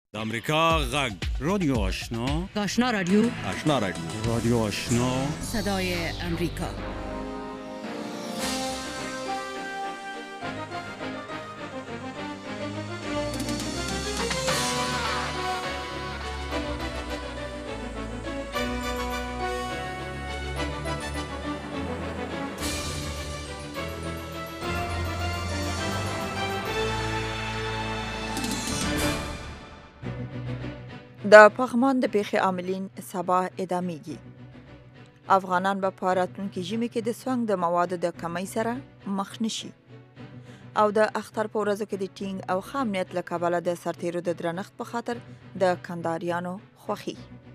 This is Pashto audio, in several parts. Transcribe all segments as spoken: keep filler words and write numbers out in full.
د امریکا غږ رادیو آشنا آشنا رادیو آشنا رادیو رادیو آشنا صدای امریکا. د پغمان د پیښې عاملین سبا ادامېږي. افغانان به په راتلونکي ژمي کې د سونګ د موادو د کمۍ سره مخ نشي او د اختر په ورځو کې د ټینګ او ښه امنیت له کبله د سرتیرو د درنښت په خاطر د کندهاریانو خوښي.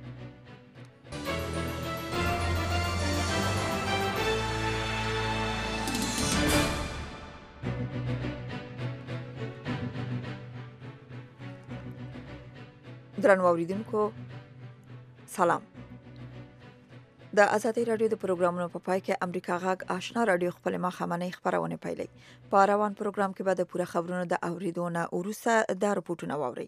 درنو اوریدونکو سلام. د ازادي رادیو د پروګرامونو په پای کې امریکا غږ آشنا رادیو خپل مخامنۍ خبرونه پیلي. په روان پروګرام کې به د پوره خبرونو د اوریدو نه وروسته د رپورټونو واوري.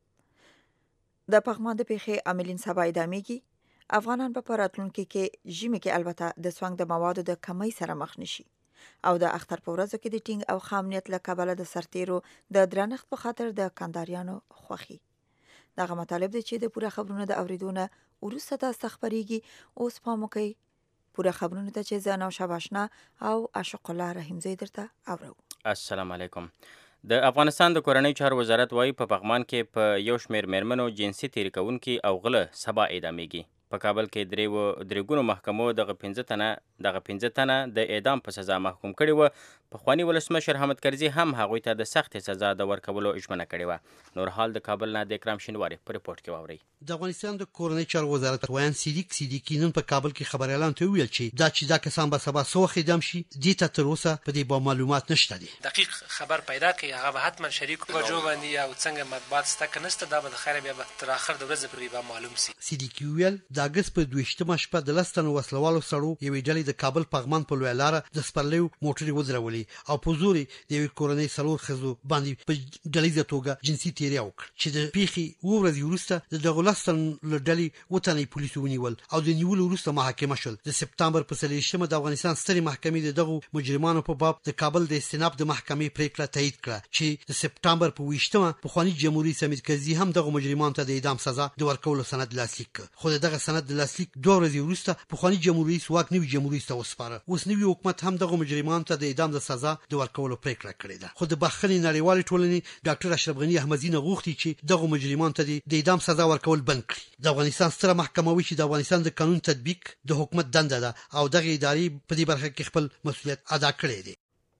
د پغمان د پیښې عاملین سبا ادامېږي. افغانان به په راتلونکي کې ژمي کې البته د سونګ د موادو د کمۍ سره مخ نشي او د اختر په ورځو کې د ټینګ او ښه امنیت له کبله د سرتیرو د درنښت په خاطر د کندهاریانو خوښي. دغه مطالب دی چې د پوره خبرونو د اوریدونه وروسته تاسو خبريږي. اوس پام وکړئ پوره خبرونو ته چې زه نوشا باشنا او عاشق الله رحیمزی درته اورو. السلام علیکم. د افغانستان د کورنۍ چارو وزارت وايي په پغمان کې په یو شمېر میرمنو جنسي تېري کوونکي او غله سبا اعدامېږي. په کابل کې درې درې ګونو محکمو دغه پنځه تنه دغه پنځه تنه د اعدام په سزا محکوم کړي وو. پخواني ولسمشر حامد کرزي هم هغوی ته د سختې سزا د ورکولو ژمنه کړې وه. نور حال د کابل نه د اکرام شینواري په رپورټ کې واورئ. د افغانستان د کورنۍ چارو وزارت ویان صدیق صدیقی نن په کابل کې خبريالانو ته ویل چې دا چې دا کسان به سبا سوخ اعدام شي دې ته تر اوسه په دې باندې معلومات نشته دي. دقیق خبر پیدا کړي هغه به حتما شریک وجو باندې او څنګه مطبوعات ستک نشته دا به د خیر بیا به تر اخر د ورځې پورې به معلوم شي. صدیقی ویل د اگست په دویشتمه شپه د لستن وسلوالو سړو یوې ډلې د کابل پغمان په لوی لار د سپرلیو موټرې وځرولې او په زور د یوې کورنۍ څلور ښځو باندې په ډلېزه توګه جنسي تېري وکړ چې د پیښې ورځې وروسته د دغه لستن له ډلې وتنې پولیسو ونیول او د نیولو وروسته محاکمه شول. د سپتامبر په څلېرویشتمه د افغانستان سترې محکمې د دغو مجرمانو په باب د کابل د استیناف د محکمې پریکړه تایید کړه چې د سپتامبر په ویشتمه پخواني جمهوریت حامد کرزي هم دغه مجرمانو ته د اعدام سزا د ورکولو سند لاسلیک کړ. خو دغه سند د لاسلیک دوه ورځې وروسته پخواني جمهوریت واک نوي جمهوریت ته وسپاره. اوس نوي حکومت هم دغه مجرمانو ته د اعدام د سزا د ورکولو پریکړه کړې ده. خو د بخښنې نړیوالې ټولنې ډاکټر اشرف غني احمدزي نه غوښتي چې دغه مجرمانو ته د اعدام سزا ورکول بند کړي. د افغانستان ستره محکمه وایي چې د افغانستان د قانون تطبیق د حکومت دنده ده او دغه ادارې په دې برخه کې خپل مسؤلیت ادا کړی دی.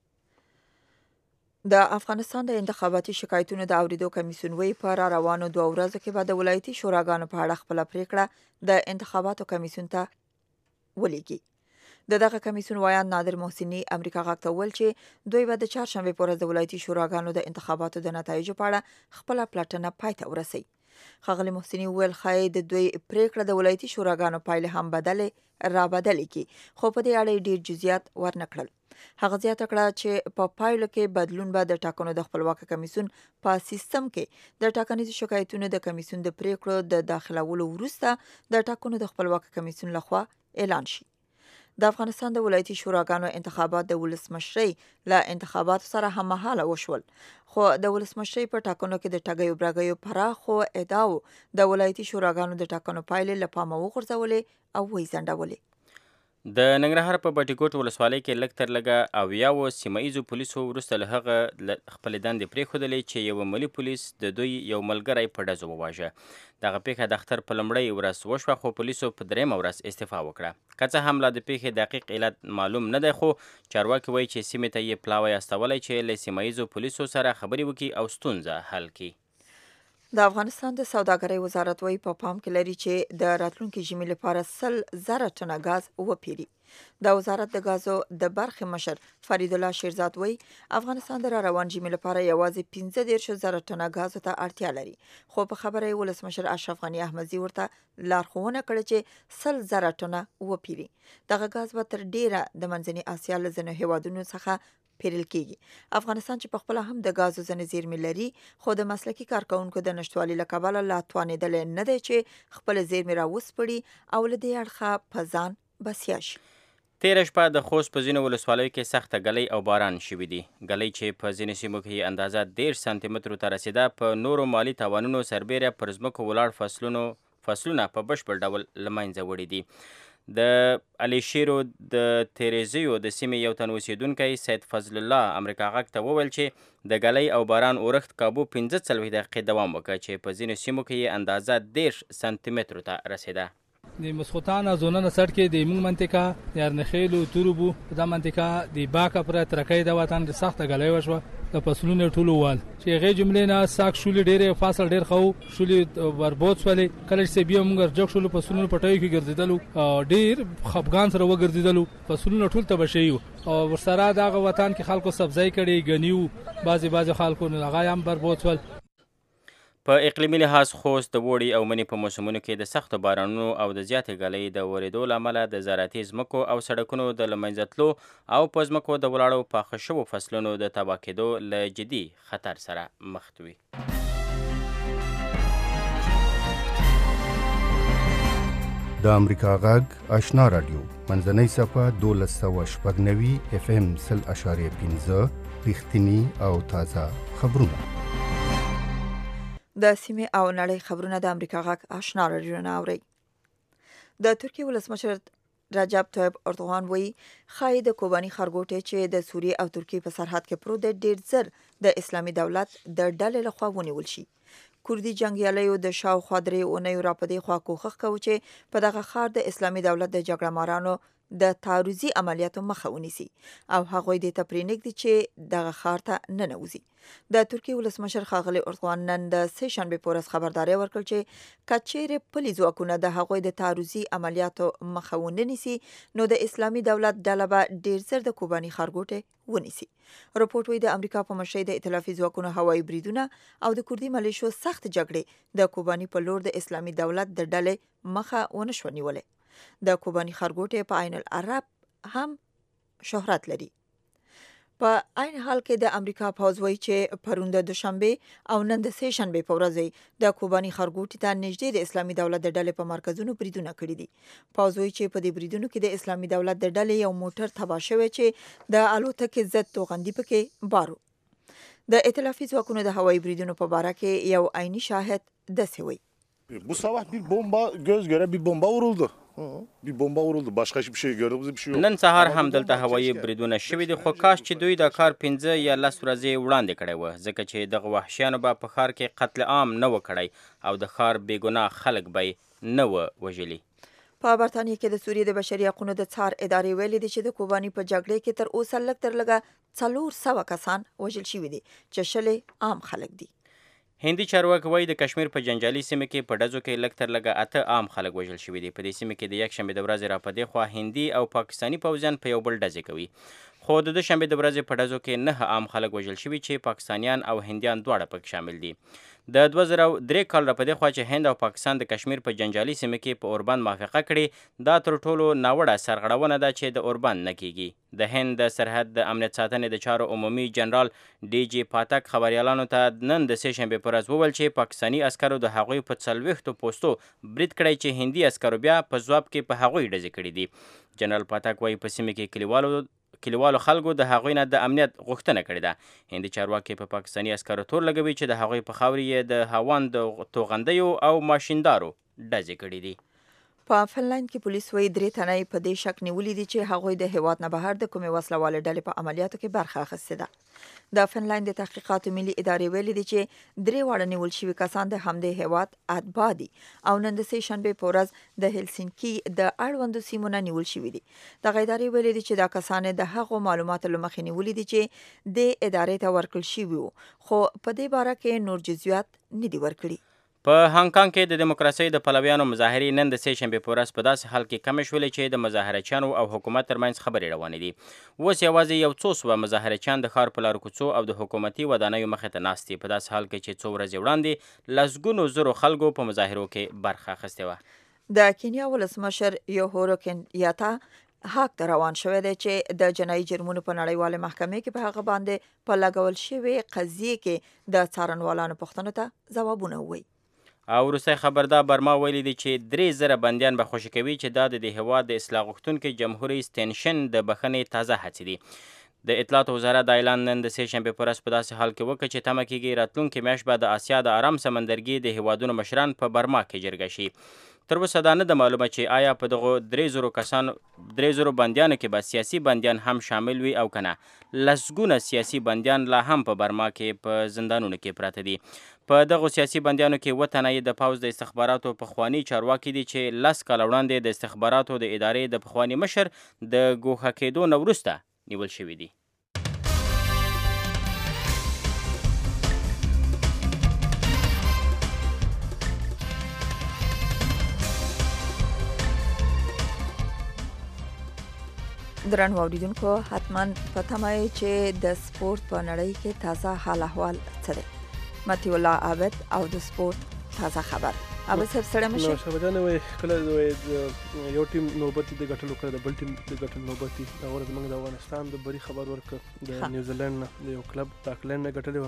د افغانستان د انتخاباتي شکایتونو د اوریدو کمیسیون وی په را روانو دوه ورځو کې به د ولایتي شوراګانو په اړه خپل پریکړه د انتخاباتو کمیسیون ته ولېږي. د دغه کمیسیون ویان نادر محسنی امریکا غږ ته ویل چې دوی به د چهارشنبې په ورځ د ولایتي شوراګانو د انتخاباتو د نتایجو په اړه خپل پلټنه پای ته ورسوي. ښاغلي محسنی ویل ښایي د دوی پریکړه د ولایتي شوراګانو پایلې هم بدلې را بدلې کړي خو په دې اړه ډېر جزئیات ورنکړل. هغه زیاته کړه چې په پایلو کې بدلون به د ټاکنو د خپلواکه کمیسیون په سیستم کې د ټاکنیزو شکایتونو د کمیسیون د پریکړو د داخلولو وروسته د ټاکنو د خپلواکه کمیسیون لخوا اعلان شي. د افغانستان د ولایتي شوراګانو انتخابات د ولسمشرۍ له انتخاباتو سره هممهاله وشول خو د ولسمشرۍ په ټاکنو کې د ټاګیو براګیو پراخو ادعاو د ولایتي شوراګانو د ټاکنو پایلې له پامه وغورځولې او وځنډولې. د ننګرهار په بټي کوټ ولسوالۍ کې لږ تر لږه اویاوو سیمه ییزو پولیسو وروسته له هغه خپلې دندې پرېښودلې چې یو ملي پولیس د دوی یو ملګری په ډزو وواژه. دغه پیښه د اختر په لومړۍ ورځ وشوه خو پولیسو په درېیمه ورځ استعفا وکړه. که څه هم لا د پیښې دقیق علت معلوم نه دی خو چارواکي وایي چې سیمې ته یې پلاوی استولی چې له سیمه ییزو پولیسو سره خبرې وکړي او ستونزه حل کړي. د افغانستان د سوداګرۍ وزارت وایي په پام کې لري چې د راتلونکي ژمي لپاره سل زره ټنه غاز وپیري. د وزارت د غازو د برخې مشر فرید الله شیرزاد وایي افغانستان د را روان ژمي لپاره یوازې پنځه دېرش زره ټنه غازو ته اړتیا لري خو په خبره یې ولسمشر اشرف غني احمدزي ورته لارښوونه کړې چې سل زره ټنه وپیري. دغه غاز به تر ډیره د منځنۍ اسیا له ځینو هیوادونو څخه پیرل کیږي. افغانستان چې په خپل هم د غازو ځنې زیرمې لري خو د مسلکي کارکونکو د نشټوالي له کبله لا توانېدلی نه دی چې خپل زیرمې راوسپړي او له دې اړخه په ځان بسیا شي. تیره شپه د خوست په ځینو ولسوالیو کې سخته ګلۍ او باران شوي دي. ګلۍ چې په ځینو سیمو کې اندازه دېرش سانتي مترو ته رسېده، په نورو مالي تاوانونو سربیره پر ځمکو ولاړ فصلونو فصلونه په بشپړ ډول له منځه وړي دي. د الیشیرو د تیریزیو د سیمې یو تن اوسیدونکی سید فضل الله امریکا غږ ته وویل چې د ګلۍ او باران اورښت کابو پنځه څلوېښت دقیقې دوام وکړ چې په ځینو سیمو کې یې اندازه دېرش سانتي مترو ته رسېده. د مسخوتان زونن سر کې د موږ منطقه یارنخیل او توربو د منطقه د باکا پر ترکې د وطن د سخت غلې وشو د فصلونو ټولو وال چې غي جملې نه ساک شولې ډېرې فاصل ډېر خو شولې بربود سولې کله چې بیا موږ جګ شولو فصلونو پټای کې ګرځیدلو ډېر خپګان سره وګرځیدلو فصلونو ټول ته بشیو او ورسره دغه وطن کې خلکو سبزی کړي غنیو بعضي بعضي خلکو نه هغه هم بربود سول. په اقلیمي لحاظ خوست د وړي او مني په موسمونو کې د سختو بارانونو او د زیاتې ګلۍ د ورېدو له امله د زراعتي ځمکو او سړکونو د له منځه تلو او په ځمکو د ولاړو پاخه شوو فصلونو د تباه کېدو له جدي خطر سره مخ وي. د امریکا غږ آشنا رادیو منځنۍ صفحه دولس سوه شپږ نوي اف ام سل اشاریه پنځه رښتیني او تازه خبرونه. د سیمې او نړۍ خبرونه د امریکا غږ آشنا رادیو نه اورئ. د ترکیې ولسمشر رجب طیب اردوغان وایي ښایي د کوباني ښارګوټی چې د سوریې او ترکیې په سرحد کې پروت دی ډېر زر د اسلامي دولت د ډلې لخوا ونیول شي. کوردي جنګیالیو د شاوخوا درې اونیو راپدې خوا کوښښ کوي چې په دغه ښار د اسلامي دولت د جګړه مارانو د تعرضي عملیاتو مخه ونیسي او هغوی دې ته پرېنږدي چې دغه ښار ته ننوځي. د ترکیې ولسمشر ښاغلی اردوغان نن د سه شنبې په ورځ خبرداری ورکړ چې که چیرې پلي ځواکونه د هغوی د تعرضي عملیاتو مخه ونه نیسي نو د اسلامي دولت ډله به ډېر زر د کوباني ښارګوټی ونیسي. رپورټ وایي د امریکا په مشرۍ د ائتلافي ځواکونو هوایي بریدونه او د کوردي ملیشو سخت جګړې د کوباني په لور د اسلامي دولت د ډلې مخه ونه شوه نیولی. د کوباني ښارګوټی په عین العرب هم شهرت لري. په عین حال کې د امریکا پوځ وایي چې پرون د دوشنبې او نن د سه شنبې په ورځ د کوباني ښارګوټي ته نږدې د اسلامي دولت د ډلې په مرکزونو بریدونه کړي دي. پوځ وایي چې په دې بریدونو کې د اسلامي دولت د ډلې یو موټر تباه شوی چې د الوتکې ضد توغندي پکې بارو. د ائتلافي ځواکونو د هوایي بریدونو په باره کې یو عیني شاهد داسې وایي. Bu sabah bir bomba göz göre bir bomba vuruldu. Bir bomba vuruldu. Başka hiçbir şey gördüğümüz bir şey yok. نن سهار هم دلته هوایي بریدونه شوي دي خو کاش چې دوی دا کار پنځه یا لس ورځې وړاندې کړی و ځکه چې دغه وحشیانو به په ښار کې قتل عام نه و کړی او د ښار بېګناه خلک به نه و وژلي. په برتانیې کې د سوریې د بشري حقونو د څار ادارې ویلي دي چې د کوباني په جګړې کې تر اوسه لږ تر لږه څلور سوه کسان وژل شوي دي چې شلې عام خلک دي. هندي چارواکي وایي د کشمیر په جنجالي سیمه کې په ډزو کې لږ تر لږه اته عام خلک وژل شوي دي. په دې سیمه کې د یکشنبې د ورځې راپدې خوا هندي او پاکستاني پوځیان په یو بل ډزې کوي خو د دوشنبې د ورځې په ډزو کې نه عام خلک وژل شوي چې پاکستانیان او هندیان دواړه پکې شامل دي. د دوه زره درې کال راپدې خوا چې هند او پاکستان د کشمیر په جنجالي سیمه کې په اوربند موافقه کړې دا تر ټولو ناوړه سرغړونه ده چې د اوربند نه کیږي. د هند د سرحد د امنیت ساتنې د چارو عمومي جنرال ډي جي پاتک خبریالانو ته نن د سه شنبې په ورځ وویل چې پاکستاني عسکرو د هغوی په څلوېښتو پوستو برید کړی چې هندي عسکرو بیا په ځواب کې په هغوی ډزې کړي دي. جنرال پاتک وایي په سیمه کې کلیوالو کلیوالو خلکو د هغوی نه د امنیت غوښتنه کړې ده. هندي چارواکي په پاکستاني عسکرو تور لګوي چې د هغوی په خاورې یې د هاوان د توغندیو او ماشیندارو ډزې کړي دي. په فنلند کې پولیس وایي درې تنه یې په دې شک نیولي دي چې هغوی د هیواد نه بهر د کومې وسله والې ډلې په عملیاتو کې برخه اخیستې ده. د فنلند د تحقیقاتو ملي ادارې ویلي دي چې درې واړه نیول شوي کسان د همدې هیواد اتباع دي او نن د سه شنبې په ورځ د هلسینکي د اړوندو سیمو نه نیول شوي دي. دغه ادارې ویلي دي چې دا کسان د هغو معلوماتو له مخې نیولي دي چې د ادارې ته ورکړل شوي وو خو په دې باره کې نور جزئیات نه دي ورکړي. په هانګ کانګ کې د دیموکراسۍ د پلویانو مظاهرې نن د سه شنبې په ورځ په داسې حال کې کمې شولې چې د مظاهرچیانو او حکومت ترمنځ خبرې روانې دي. اوس یوازې یو څو سوه مظاهرچیان د ښار په لارو کوڅو او د حکومتي ودانیو مخې ته ناست دي په داسې حال کې چې څو ورځې وړاندې لسګونو زرو خلکو په مظاهرو کې برخه اخیستې وه. د کینیا ولسمشر یوهورو کینیاتا حق ته روان شوی دی چې د جنایي جرمونو په نړیواله محکمې کې په هغه باندې په لګول شوی قضیې کې د څارنوالانو پوښتنو ته ځوابونه ووایي. او وروستی خبر دا برما ویلي دی چې درې زره بندیان به خوشي کوي چې دا د دې هېواد د اصلاح غوښتونکي جمهوري ستنشن د بخښنې تازه هڅې دي. د اطلاعاتو وزارت دا اعلان نن د سې شنبې په ورځ په داسې حال کې وکړ چې تمه کېږي راتلونکې میاشت به د اسیا د ارام سمندرګي د هېوادونو مشران په برما کې جرګه شي. تر اوسه دا نه ده معلومه چې آیا په دغو درې زرو کسانو درې زرو بندیانو کې به سیاسي بندیان هم شامل وي او که نه. لسګونه سیاسي بندیان لا هم په برما کې په زندانونو کې پراته دي. په دغو سیاسي بندیانو کې اووه تنه یې د پوځ د استخباراتو پخواني چارواکي دي چې لس کاله وړاندې د استخباراتو د ادارې د پخواني مشر د ګوښه کېدو نه وروسته نیول شوي دي. درنو اوریدونکو حتما په تمه یې چې د سپورت په نړۍ کې تازه حال احوال څه دی. متی الله عابد او د سپورت تازه خبر. عابد صاحب سره مشه نو شبجان وای کله یو ټیم نوبتي د ګټلو کړه د بل ټیم د ګټلو نوبتي دا ورته موږ د افغانستان د بری خبر ورکړ د نیوزیلند نه یو کلب تاکلند نه ګټلې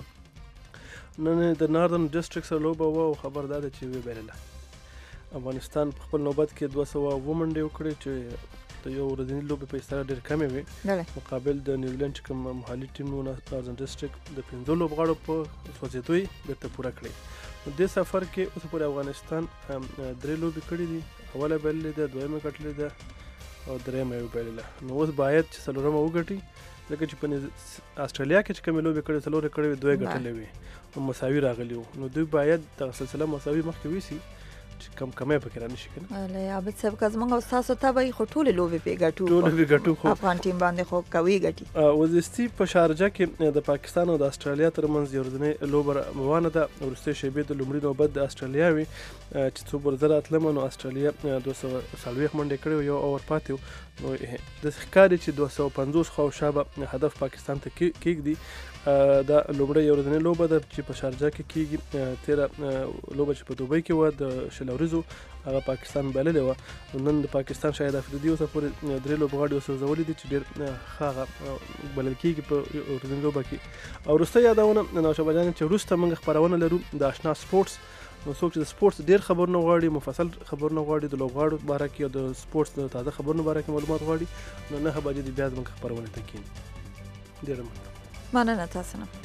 و. نن د ناردن ډیسټریکټ سره لوبه و او خبر دا چې وی بیرله افغانستان په خپل نوبت کې دوه سوه اووه منډې وکړې چې د یو ورځنۍ لوبې په استاره ډېر کمې وې مقابل د نیوزیلند چې کوم محلي ټیم و ناردن ډیسټریکټ د پنځو لوبغاړو په سوځېدو یې بېرته پوره کړې. نو دې سفر کې اوسه پورې افغانستان درې لوبې کړې دي. اوله بایللې ده، دویمه ګټلې ده او درېیمه یې وبایلله. نو اوس باید چې څلورمه وګټي ځکه چې په استرالیا کې چې کومې لوبې کړې څلور یې کړې وې دوه یې ګټلې وې او مساوي راغلي وو. نو دوی باید دغه سلسله مساوي مخکې ویسي چې کم کمې پکې را نشي کنه. ولې عابد صاحب که زمونږ او ستاسو ته به خو ټولې لوبې پې ګټو ټولې پې ګټو خو افغان ټیم باندې خو قوي ګټي. وزیستي په شارجه کې د پاکستان او د استرالیا ترمنځ یو ورځنۍ لوبه روانه ده. وروستۍ شیبې د لومړي نوبت د استرالیا وي چې څو برزره اتلمه نو استرالیا دوه سوه څلوېښت منډې کړې یو اوور پاتې و. نو داسې ښکاري چې دوه سوه پنځوس خواوشا به هدف پاکستان ته کېږدي. دا لومړی یو ورځنۍ لوبه ده چې په شارجه کې کېږي. تېره لوبه چې په دوبۍ کې وه د شل اوریزو هغه پاکستان بللې وه. نن د پاکستان شاهد افریدي اوسه پورې درې لوبغاړي وسوځولي دي چې ډېر ښه هغه بلل کېږي په ورځنۍ لوبه کې. او وروسته یادونه نوشابه جان چې وروسته موږ خپرونه لرو د اشنا سپورټس. نو څوک چې د سپورټس ډېر خبرونه غواړي مفصل خبرونه غواړي د لوبغاړو باره کې او د سپورټس د تازه خبرونو باره کې معلومات غواړي نو نهه بجې دې بیا زموږ خپرونې ته کښېني. ډېره مننه. مننه تاسو نه.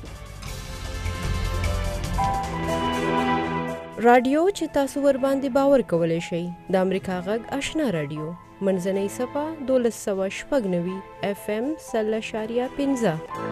رادیو چې تاسو ور باندې باور کولای شئ د امریکا غږ آشنا رادیو منځنۍ صفه دولس سوه شپږ نوي اف ام سل اشاریه پنځه.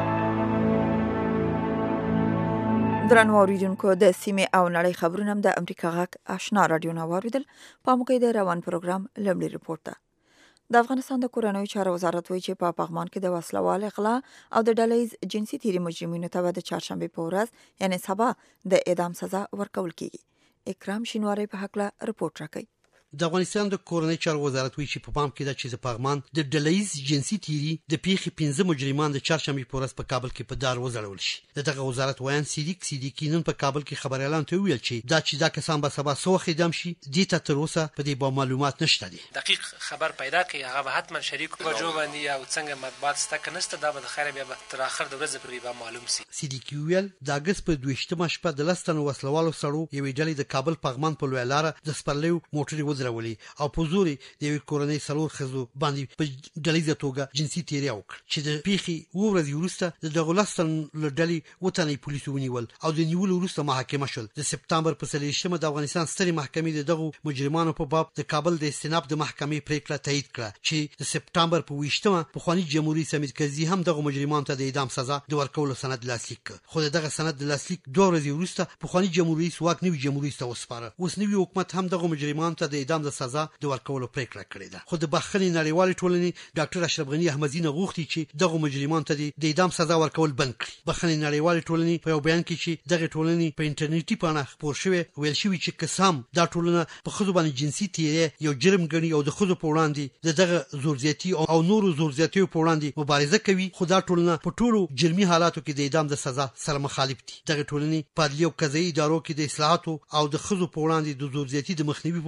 درنو اوریدونکو د سیمې او نړۍ خبرونه هم د امریکا غږ آشنا رادیو نه واوریدل. په موږ د روان پروګرام لومړی رپورټ ده. د افغانستان د کورنیو چارو وزارت وایي چې په پغمان کې د وسلوال اغلا او د ډلهییز جنسي تیري مجرمینو ته د چهارشنبې په ورځ یعنی سبا د اعدام سزا ورکول کیږي. اکرام شینواری په هکله رپورټ راکوي. د افغانستان د کورنیو چارو وزارت وایي چې په پام کې ده چې د پغمان د ډلهییز جنسي تیري د پیښې پنځه مجرمان د چهارشنبې په ورځ په کابل کې په دار وځړول شي. د دغه وزارت ویان صدیق صدیقي نن په کابل کې خبريالانو ته ویل چې دا چې دا کسان به سبا څه وخت اعدام شي دې ته تر اوسه په دې باندې معلومات نشته دي. دقیق خبر پیدا کړي هغه به حتما شریک په جو باندې یا څنګه مطبوعات ستک نشته دا به خیر بیا به تر اخر د ورځې پورې به معلوم شي. صدیقي ویل د اگست په دویشتمه شپه د لستن وسلوالو سړو یوې ډلې د کابل پغمان په لوی لار د سپرلیو موټرې وځړولې او زوري د یو کورنۍ سلور خزو باندې په ډلیزه توګه جنسي تیری وکړ چې د پیخي ورځ وروسته د دغلستان لړډلې وطني پولیسو ونیول او د نیول وروسته محاکمه شول. د سپتمبر په څلوېښتمه د افغانستان سترې محکمې د دغه مجرمانو په باب د کابل د استناب د محکمې پریکړه تایید کړه چې د سپتمبر په ویشتمه پخوانی جمهوریت سمیت کزي هم دغه مجرمانو ته د اعدام سزا د ورکولو سند لاسلیک کړ. خو دغه سند د لاسلیک دوه ورځې وروسته پخوانی جمهوریت واک نوي جمهوریت ته وسپاره. اوس نوي حکومت هم دغه مجرمانو ته د اعدام د سزا د ورکولو پریکړه کړې ده. خو د بخښنې نړیوالې ټولنې ډاکټر اشرف غنی احمدي نه غوښتي چې دغه مجرمانو ته د اعدام سزا ورکول بند کړي. بخښنې نړیوالې ټولنې په یو بیان کې چې دغه ټولنې په انټرنیټي بڼه خپور شوی ویل شوی چې قسم دا ټولنه په خزو باندې جنسي تیری یو جرم ګڼي او د خزو په وړاندې د دغه زورزیاتي او نورو زورزیاتیو په وړاندې مبارزه کوي. خو دا ټولنه په ټولو جرمي حالاتو کې د اعدام د سزا سره مخالف دي. دغه ټولنې په عدلي او قضایي ادارو کې د اصلاحاتو او د خزو په وړاندې د زورزیاتي د مخنیوي په باب د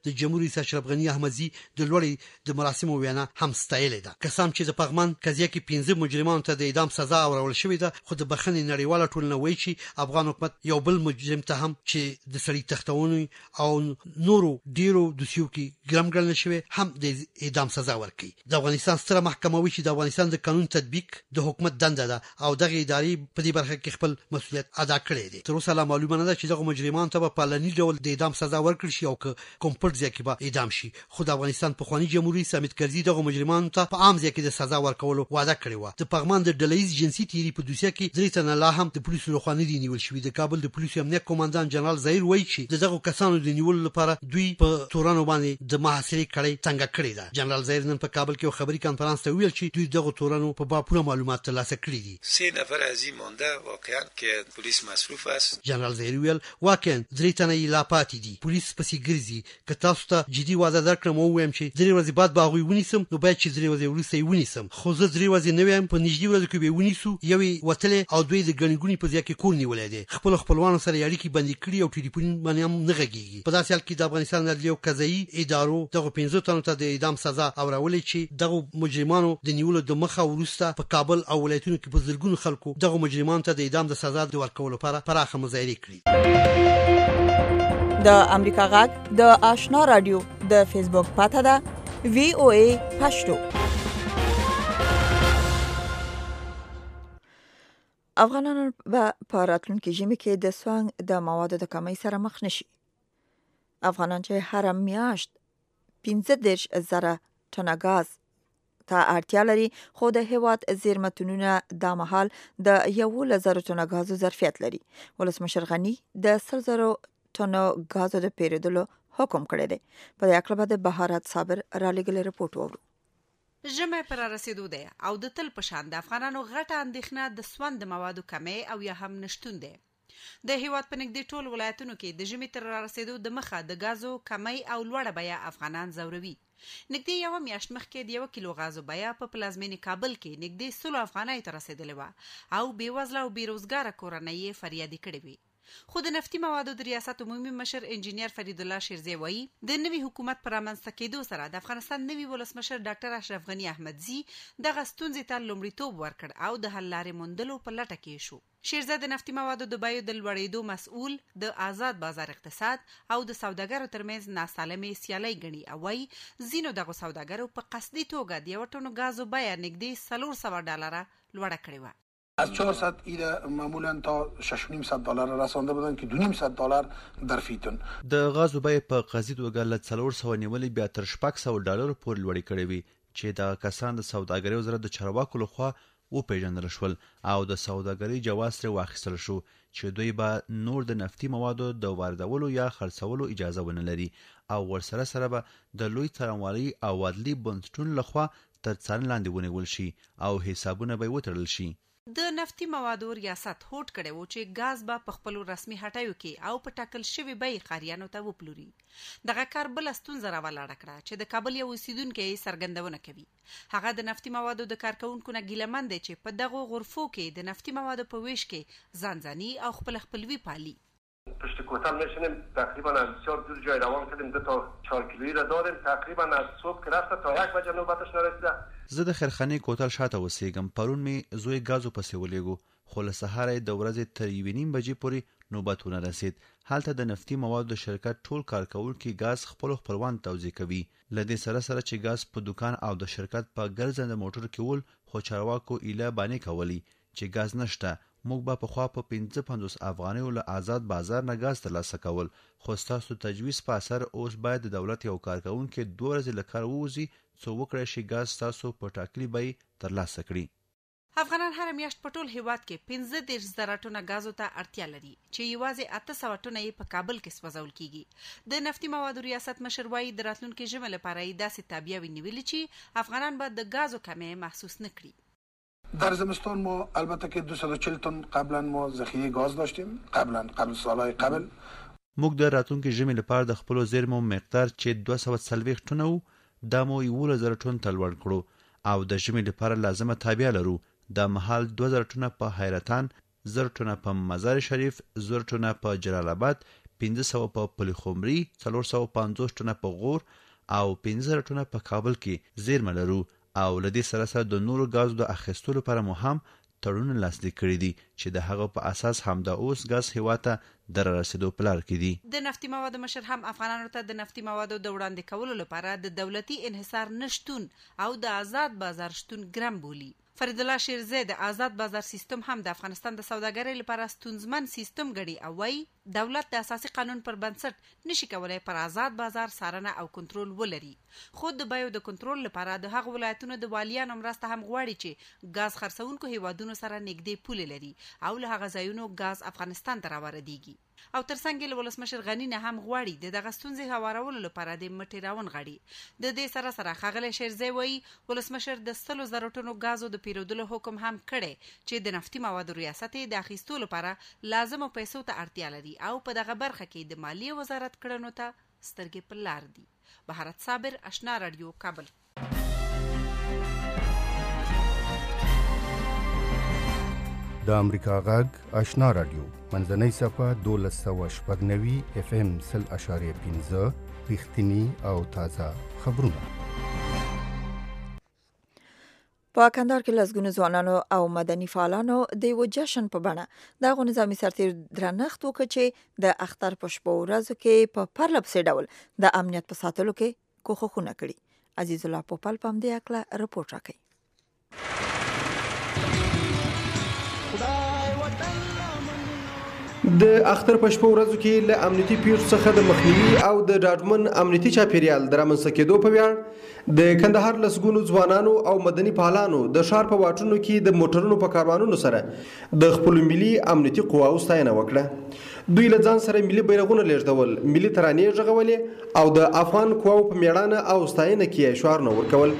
د جمهور رئیس اشرف غنی احمدزي د لوړې د مراسمو وینا هم ستایلې ده. قسم چې د پغمان قضیه کې پنځه مجرمانو ته د اعدام سزا اورول شوې ده، خو د بخښنې نړیواله ټولنه وایي چې افغان حکومت یو بل مجرم ته هم چې د سړي تختونې او نورو ډیرو دوسیو کې ګرم ګڼل شوی هم د اعدام سزا ورکړي. د افغانستان ستره محکمه وایي چې د افغانستان د قانون تطبیق د حکومت دنده ده او دغه ادارې په دې برخه کې خپل مسؤلیت ادا کړی دی. تر اوسه لا معلومه نه ده چې دغه مجرمانو ته په پلاني ډول د اعدام سزا ورکړل شي او که کوم پټ ځای کې به اعدام شي. خو د افغانستان پخوانی جمهوریت رئیس حامد کرزي دغه مجرمانو ته په عام ځای کې د سزا ورکولو وعده کړې و. د پغمان د ډلهییز جنسي تیری په دوسیه کې درې تنه لا هم د پولیسو لخوا نه دي نیول شوي. د کابل د پولیسو امنیت قوماندان جنرال ظاهر وایي چې دغه کسانو د نیولو لپاره دوی په تورانو باندې د محاصرې کړۍ څنګه کړې ده. جنرال ظاهر نن په کابل کې یو خبري کانفرنس ته ویل چې دوی دغه تورانو په باب پوره معلومات ترلاسه کړي دي. سه نفر از این مانده واقعا که پلیس مصروف است. جنرال ظاهر ویل واقعا درې تنه یې لا پاتې دي، پولیس پسې ګرځي. که تاسو ته جدي وعده درکړم او ووایم چې درې ورځې بعد به هغوی ونیسم، نو باید چې درې ورځې وروسته یې ونیسم. خو زه درې ورځې نه وایم، په نږدې ورځو کې به یې ونیسو. یو یې وتلی او دوی د ګڼې ګوڼې په ځای کې کور نیولی دی. خپلو خپلوانو سره یې اړیکې بندې کړي او ټلیفون باندې هم نه غږېږي. په داسې حال کې د افغانستان عدلیې او قضایي ادارو دغو پنځه تنو ته د اعدام سزا اورولې چې دغو مجرمانو د نیولو د مخه وروسته په کابل او ولایتونو کې په زرګونو خلکو دغو مجرمانو ته د اعدام د سزا د ورکولو لپاره پراخه مظاهرې کړي. د امریکا غږ د آشنا رادیو د فیسبوک پاته ده وی او ای پښتو. افغانانو به په راتلونکي ژمي کې د سونګ د موادو د کمۍ سره مخ نشي. افغانان چې هر میاشت پنځه دېرش زره ټنه ګاز ته اړتیا لري، خو د هیواد زیرمتونونه دا مهال د یولس زره ټنه ګازو ظرفیت لري. ولسمشر غني د سل زره ټنو ګازو د پیرودلو حکم کړی دی. په دې اړه به د بهارت صابر را لېږلی رپورټ واورو. ژمی پر رسیدو دی او د تل په شان د افغانانو غټه اندېښنه د سون د موادو کمی او یا هم نشتون دی. د هیواد په نږدې ټول ولایتونو کې د ژمي تر رسیدو د مخه د غازو کمی او لوړه بیه افغانان ځوروي. نږدې یو میاشت مخکې د یو کیلو غازو بیه په پلازمینې کابل کې نږدې سلو افغانۍ ته رسیدلې وه او بېوزله او بېروزګاره کورنۍ یې فریادي کړې وې. خو د نفتي موادو د ریاست عمومي مشر انجینیر فرید الله شیرزی وایي د نوي حکومت پر رامنځته کېدو سره د افغانستان نوي ولسمشر ډاکټر اشرف غني احمدزي دغه ستونزې ته لومړیتوب ورکړ او د حل لارې موندلو په لټه کې شو. شیرزی د نفتي موادو د بیو د لوړېدو مسؤل د آزاد بازار اقتصاد او د سوداګرو ترمنځ ناسالمې سیالۍ ګڼي او وایي ځینو دغو سوداګرو په قصدي توګه د یو ټنو ګازو بیه نږدې څلور سوه ډالره لوړه کړې وه. از چهارصد ایده معمولا تا شش و نیم صد دلار رسانده بودن که دو نیم صد دلار در فیتون. د غازو بیه په قصدي توګه له څلور سوه نیولې بیا تر شپږ سوه ډالرو پورې لوړې کړې وې چې دغه کسان د سوداګرۍ وزارت د چارواکو لخوا وپېژندل شول او د سوداګرۍ جواز ترې واخیستل شو چې دوی به نور د نفتي موادو د واردولو یا خرڅولو اجازه ونه لري او ورسره سره به د لوی څارنوالۍ او عدلي بنسټونو لخوا تر څارنې لاندې ونیول شي او حسابونه به یې وتړل شي. د نفتي موادو ریاست هوډ کړی و چې ګاز به په خپلو رسمي هټیو کې او په ټاکل شوي بیې ښاریانو ته وپلوري. دغه کار بله ستونزه راولاړه کړه چې د کابل یو اوسیدونکی یې څرګندونه کوي. هغه د نفتي موادو د کارکوونکو نه ګیلهمن دی چې په دغو غرفو کې د نفتي موادو په ویش کې ځانځاني او خپل خپلوي پالي. پشت کوتل میشینیم تقریبا از بسیار دور جای روان کردیم دو تا چهار کیلویی را داریم تقریبا از صبح که رفته تا یک بجه نوبتش نرسیده. زه د خیرخانې کوتل شاته اوسېږم. پرون مې زوی ګازو پسې ولېږو خو له سهاره یې د ورځې تر یوې نیم بجې پورې نوبت ونه رسید. هلته د نفتي موادو د شرکت ټول کارکوونکي ګاز خپلو خپلوانو توزیع کوي. له دې سره سره چې ګاز په دکان او د شرکت په ګرځنده موټر کې ول خو چارواکو ایله بانې کولی چې ګاز نشته. موږ به پخوا په پنځه پنځوس افغانیو له آزاد بازار نه ګاز ترلاسه کول خو ستاسو تجویز په اثر اوس باید د دولت یو کارکوونکی دوه ورځې له کار ووځي څو وکړی شي ګاز ستاسو په ټاکلي بیې ترلاسه کړي. افغانان هر میاشت په ټول هیواد کې پنځه دېرش زره ټنه ګازو ته اړتیا لري چې یوازې اته سوه ټنه یې په کابل کې سوځول کیږي. د نفتي موادو ریاست مشر وایي د راتلونکي ژمي لپاره یې داسې تابیاوې نیولې چې افغانان به د ګازو کمی محسوس نه کړي. در زمستان ما البته که دویست و چهل تن قبلا ما ذخیره گاز داشتیم قبلا قبل سالهای قبل. موږ د راتلونکي ژمي لپاره د خپلو زیرمو مقدار چې دوه سوه څلوېښت ټنه و دا مو یولس زره ټن ته لوړ کړو او د ژمي لپاره لازمه تابیا لرو. دا مهال دوه زره ټنه په حیرتان، زر ټنه په مزار شریف، زر ټنه په جلال آباد، پنځه سوه په پلخمري، څلور سوه پنځوس ټنه په غور او پنځه زره ټنه په کابل کې زیرمه لرو او له دې سره سره د نورو ګازو د اخیستلو لپاره مو هم تړونونه لاسلیک کړي دي چې د هغه په اساس همدا اوس ګاز هیواد ته د رارسېدو په لار کې دي. د نفتي موادو مشر هم افغانانو ته د نفتي موادو د وړاندې کولو لپاره د دولتي انحصار نشتون او د آزاد بازار شتون ګرم بولي. فرید الله شیرزی د آزاد بازار سیستم هم د افغانستان د سوداګرۍ لپاره ستونزمن سیستم ګڼي او وايي دولت د اساسي قانون پر بنسټ نشي کولای پر آزاد بازار څارنه او کنټرول ولري. خو د بیو د کنټرول لپاره د هغو ولایتونو د والیانو مرسته هم غواړي چې ګاز خرڅونکو هیوادونو سره نږدې پولې لري او له هغه ځایونو ګاز افغانستان ته راورديږي. او ترڅنګ له ولسمشر غنی نه هم غواړي د دغه ستونزې هوارولو لپاره د مټې راون غړي. د دې سره سره ښاغلی شیرزی وایي ولسمشر د سلو زرو ټنو ګازو د پیرودلو حکم هم کړی چې د نفتي موادو ریاست د اخیستو لپاره لازمو پیسو ته اړتیا لري او په دغه برخه کې د مالیې وزارت کړنو ته سترګې په لار دي. بهارت صابر، آشنا رادیو، کابل. د امریکا غږ آشنا رادیو منځنۍ صفه دولس سوه شپږ نوي اف ام سل اشاریه پنځه رښتینی او تازه خبرونه. په کندهار کې لسګونو ځوانانو او مدني فعالانو د یو جشن په بڼه د غو نظامی سرتیر درنښت وکړ چې د اختر په شپو ورځو کې په پرله پسې ډول د امنیت په ساتلو کې کوښښونه کړي. عزیز الله پوپل په همدې هکله رپورټ راکوي. د اختر په شپو ورځو کې له امنیتي پیښو څخه د مخنیوي او د ډاډمن امنیتي چاپیریال د رامنځته کېدو په ویاړ د کندهار لسګونو ځوانانو او مدني فعالانو د ښار په واټونو کې د موټرونو په کاروانونو سره د خپلو ملي امنیتي قواو ستاینه وکړه. دوی له ځان سره ملي بیرغونه لېږدول، ملي ترانې غږولې او د افغان قواو په میړانه او ستاینه کې شعارونه ورکول.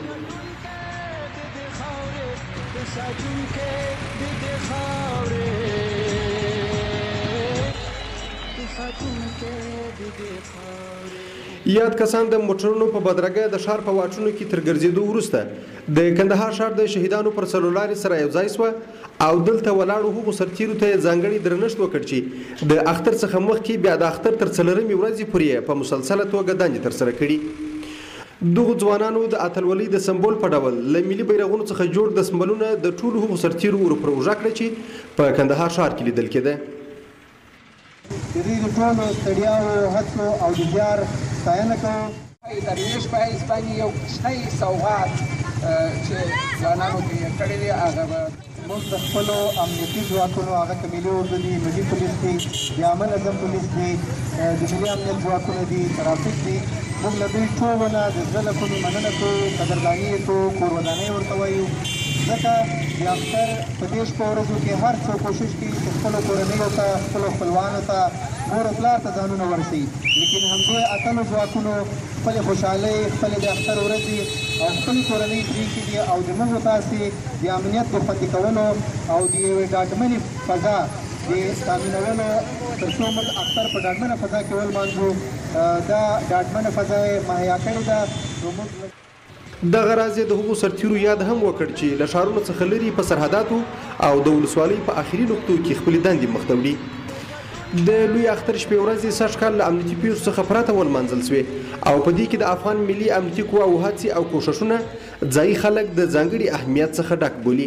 یاد کسان د موټرونو په بدرګه د ښار په واټونو کې تر ګرځېدو وروسته د کندهار ښار د شهیدانو پر څلورلارې سره یو ځای سوه او دلته ولاړو هغو سرتیرو ته یې ځانګړی درنښت وکړ چې د اختر څخه مخکې بیا د اختر تر څلورمې ورځې پورې په مسلسله توګه دندې ترسره کړي. دغو ځوانانو د اتلولۍ د سمبول په ډول له ملي بیرغونو څخه جوړ دستمالونه د ټولو هغو سرتیرو ور پروژه کړه چې په کندهار ښار کې لیدل کېده. د دوی د ټولو ستړیاوو، هڅو او د زیار ستاینه کوو. د رویش په حیث باندې یو کوچنی سوغات چې ځوانانو ته یې کړی دی، هغه به موږ د خپلو امنیتي ځواکونو، هغه که ملي اردو دي، ملي پولیس دي، یا منظم پولیس دي، د ملي امنیت ځواکونه دي، ترافیک دي، موږ له دوی ټولو نه د زړه له کومې مننه کوو، قدرداني یې کوو، کور ودانۍ ورته وایو. ځکه د اختر په دې شپو ورځو کې هر څوک کوشش کوي چې خپلو کورنیو ته، خپلو خپلوانو ته، مور او پلار ته ځانونه ورسوي. لیکن همدې اتلو ځواکونو خپلې خوشحالۍ، خپلې د اختر ورځې او خپلې کورنۍ پرېښي دي او د موږ تاسې د امنیت د خوندي کولو او د یوې ډاډمنې فضا د تامینولو تر څو موږ اختر په ډاډمنه فضا کې ولمانځو، دا ډاډمنه فضا یې مهیا کړې ده. نو موږ دغه راز د هغو سرتیرو یاد هم وکړ چې له ښارونو څخه لرې په سرحداتو او د ولسوالۍ په آخري نقطو کې خپلې دندې مخته وړي. د لوی اختر شپې ورځې سږ کال له امنیتي پیښو څخه پرته ولمانځل سوې او په دې کې د افغان ملي امنیتي قواو هڅې او کوښښونه ځایي خلک د ځانګړي اهمیت څخه ډک بولي.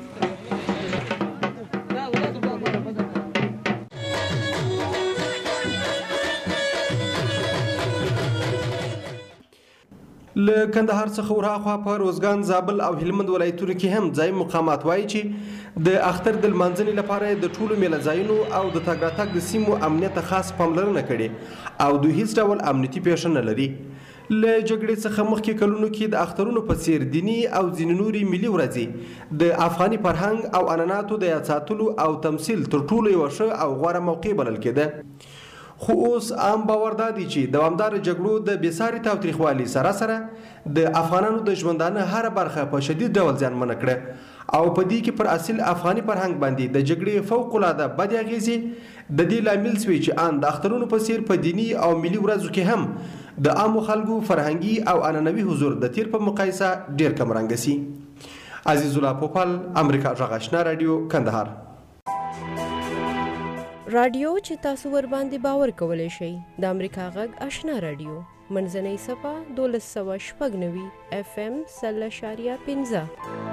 له کندهار څخه ورهاخوا په روزګان، زابل او هلمند ولایتونو کې هم ځایي مقامات وایي چې د اختر د لمانځنې لپاره د ټولو میله ځایونو او د تګ راتګ د سیمو امنیت ته خاص پاملرنه کړې او دوی هیڅ ډول امنیتي پیښه نه لري. له جګړې څخه مخکې کلونو کې د اخترونو په څیر دیني او ځینې نورې ملي ورځې د افغاني فرهنګ او عنعناتو د یاد ساتلو او تمثیل تر ټولو یوه ښه او غوره موقع بلل کېده. خو اوس عام باور دا دی چې دوامداره جګړو د بېساري تاوتریخوالي سره سره د افغانانو د ژوندانه هره برخه په شدید ډول زیانمنه کړه او په دې کې پر اصیل افغاني فرهنګ باندې د جګړې فوق العاده بدې اغېزې د دې لامل سوې چې ان د اخترونو په څیر په دیني او ملي ورځو کې هم د عامو خلکو فرهنګي او عنعنوي حضور د تیر په مقایسه ډیر کم رنګه سي. عزیز الله پوپل، امریکا غږ آشنا رادیو، کندهار. رادیو چې تاسو ور باندې باور کولای شئ د امریکا غږ آشنا رادیو منځنۍ صفه دولس سوه شپږ نوي اف ام سل اشاریه پنځه.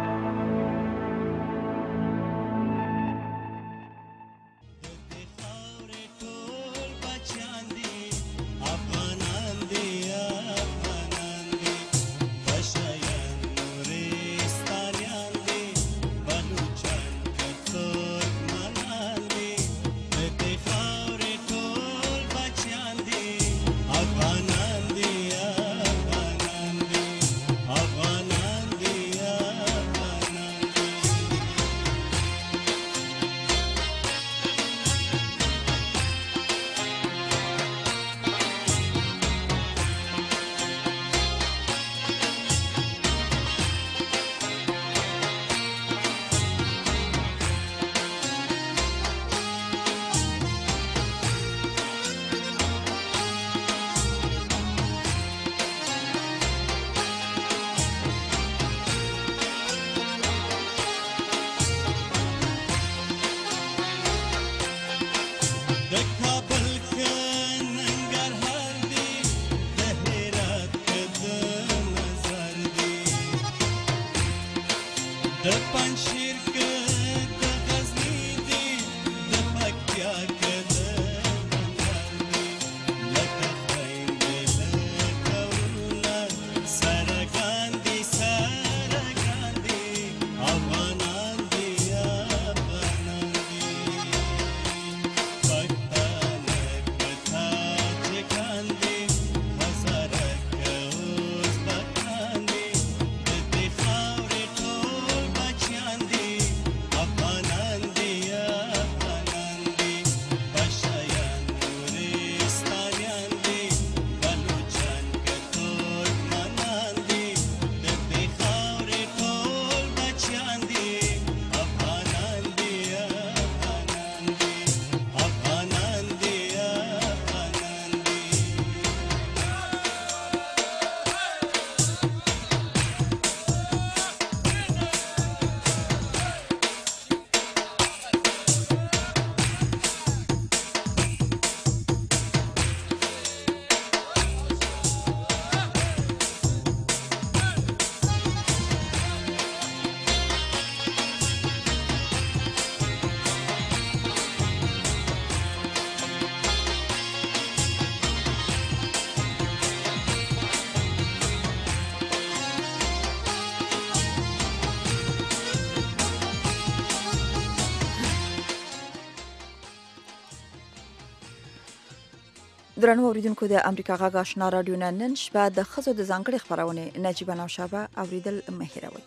درنو اوریدونکو د امریکا غږ آشنا رادیو نن شپه د خزو د ځانګړي خبرونه نجیبه نوشابه اوریدل مهیروي.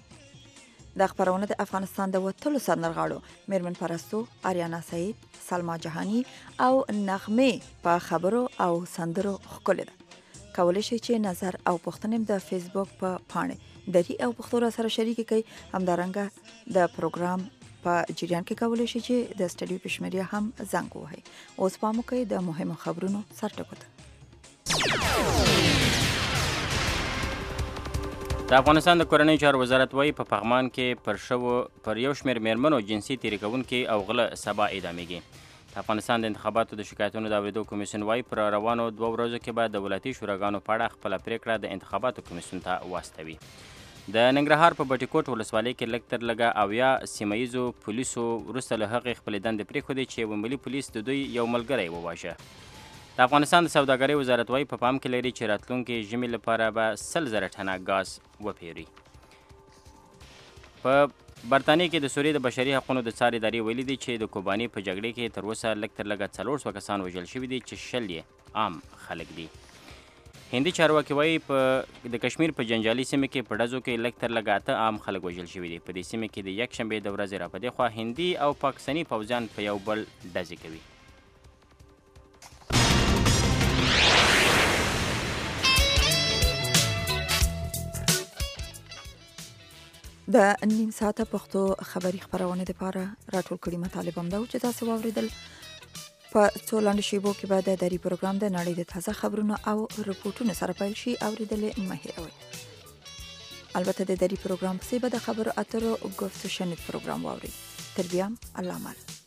د خبرونه د افغانستان د وټلو سرنرغاړو میرمن پرستو، آریانا سعید، سلما جهانی او نغمه په خبرو او سندرو خکل ده. کولای شئ چې نظر او پوښتنې د فیسبوک په پاڼه دری او پښتو سره شریک کړئ. همدارنګه د پروګرام په جریان کې کولای شئ چې د سټډیو پښمریا هم زنګ ووهئ. اوس پام وکړئ د مهمو خبرونو سرټکو ته. د افغانستان د کورنۍ چارو وزارت وايي په پغمان کې پر شو پر یو شمېر میرمنو جنسي تېري کوونکي او غله سبا اعدامېږي. د افغانستان د انتخاباتو د شکایتونو د اورېدو کمیسیون وايي پر روانو دوه ورځو کې به د ولایتي شوراګانو په اړه خپله پرېکړه د انتخاباتو کمیسیون ته واستوي. د ننګرهار په بټي کوټ ولسوالۍ کې لږ تر لږه اویا سیمه ییزو پولیسو وروسته له هغې خپلې دندې پرېښودې چې یو ملي پولیس د دوی یو ملګری وواژه. د افغانستان د سوداګرۍ وزارت وايي په پام کې لري چې راتلونکي ژمي لپاره به سل زره ټنه ګاز وپېري. په برطانیې کې د سوریې د بشري حقونو د څار ادارې ویلي دي چې د کوباني په جګړې کې تر اوسه لږ تر لږه څلور سوه کسان وژل شوي دي چې شل یې عام خلک دي. هندي چارواکي وایي په د کشمیر په جنجالي سیمه کې په ډزو کې لږ تر لږه اته عام خلک وژل شوي دي. په دې سیمه کې د یک شنبې د ورځې راپدې خوا هندي او پاکستاني پوځیان په یو بل ډزې کوي. د نیم ساعته پښتو خبري خبرونه لپاره راټول کړي مطالب هم دا چې تاسو واوریدل. په څو لاندې شیبو کې به د دری پروګرام د نړۍ د تازه خبرونو او رپورټونو سره پیل شي. اوریدلې مه هېروئ. البته د دری پروګرام پسې به د خبرو اترو ګفتگو شنید پروګرام واورئ. تر بیا الله مل.